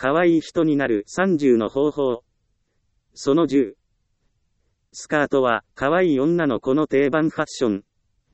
可愛い人になる30の方法。その10。スカートは可愛い女の子の定番ファッション。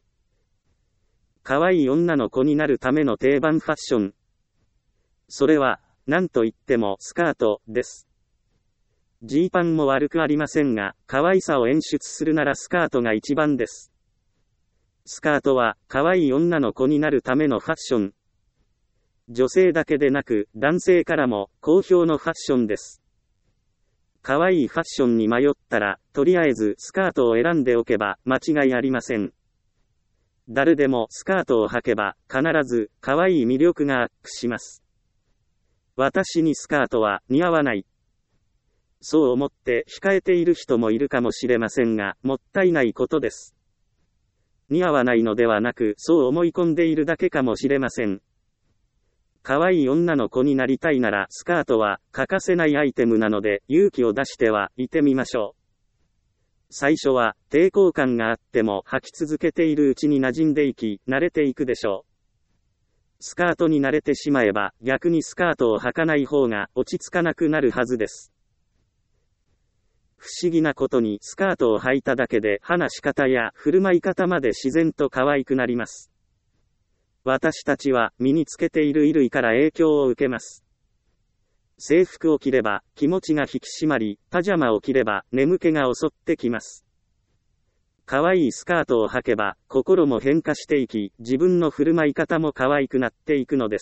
可愛い女の子になるための定番ファッション。それは、何と言ってもスカートです。ジーパンも悪くありませんが、可愛さを演出するならスカートが一番です。スカートは可愛い女の子になるためのファッション。女性だけでなく男性からも好評のファッションです。可愛いファッションに迷ったら、とりあえずスカートを選んでおけば間違いありません。誰でもスカートを履けば必ず可愛い魅力がアップします。私にスカートは似合わない。そう思って控えている人もいるかもしれませんが、もったいないことです。似合わないのではなく、そう思い込んでいるだけかもしれません。可愛い女の子になりたいならスカートは欠かせないアイテムなので勇気を出してはいてみましょう。最初は抵抗感があっても履き続けているうちに馴染んでいき、慣れていくでしょう。スカートに慣れてしまえば逆にスカートを履かない方が落ち着かなくなるはずです。不思議なことにスカートを履いただけで話し方や振る舞い方まで自然と可愛くなります。私たちは身につけている衣類から影響を受けます。制服を着れば気持ちが引き締まり、パジャマを着れば眠気が襲ってきます。可愛いスカートを履けば心も変化していき、自分の振る舞い方も可愛くなっていくのです。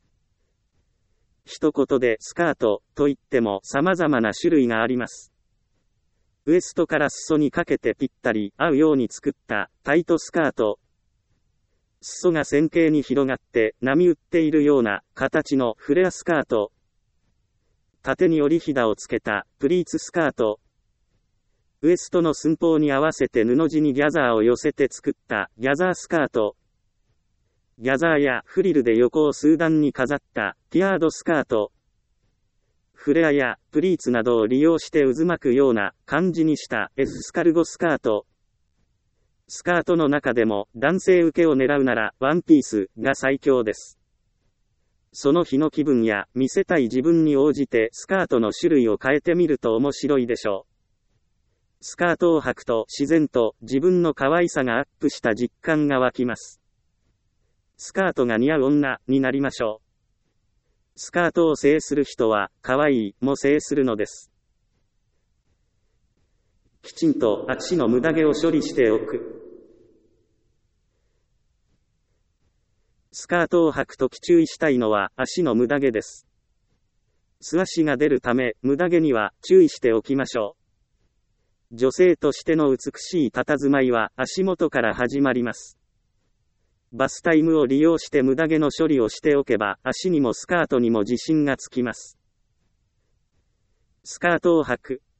一言でスカートといっても様々な種類があります。ウエストから裾にかけてぴったり合うように作ったタイトスカート。裾が線形に広がって波打っているような形のフレアスカート。縦に折りひだをつけたプリーツスカート。ウエストの寸法に合わせて布地にギャザーを寄せて作ったギャザースカート。ギャザーやフリルで横を数段に飾ったティアードスカート。フレアやプリーツなどを利用して渦巻くような感じにしたエスカルゴスカート。スカートの中でも男性受けを狙うならワンピースが最強です。その日の気分や見せたい自分に応じてスカートの種類を変えてみると面白いでしょう。スカートを履くと自然と自分の可愛さがアップした実感が湧きます。スカートが似合う女になりましょう。スカートを制する人は可愛いも制するのです。きちんと足の無駄毛を処理しておく。スカートを履くとき注意したいのは足の無駄毛です。素足が出るため無駄毛には注意しておきましょう。女性としての美しい佇まいは足元から始まります。バスタイムを利用して無駄毛の処理をしておけば足にもスカートにも自信がつきます。スカートを履く。